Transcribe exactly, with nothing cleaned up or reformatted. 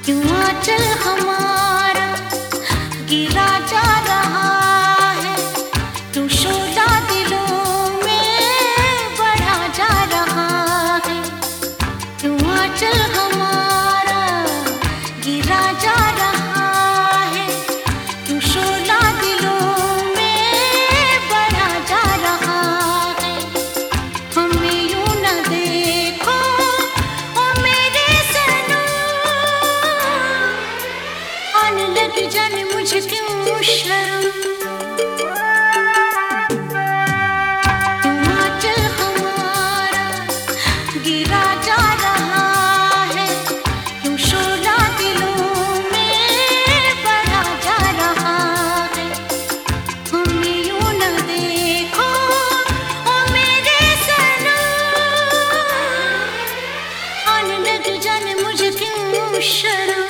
क्यों आंचल हमारा गिरा जा रहा है, क्यों शोला दिलों में बढ़ा जा रहा है। क्यों आंचल हमारा गिरा जा रहा है, क्यों शोला दिलों में बढ़ा जा रहा है। हमें यूं न देखो ओ मेरे सनम, आने लगी जाने मुझे क्यों शर्म। क्यों आंचल हमारा गिरा जा रहा है, क्यों शोला दिलों में बढ़ा जा रहा है। हमें यूं न देखो ओ मेरे सनम, आने लगी जाने मुझे क्यों शर्म।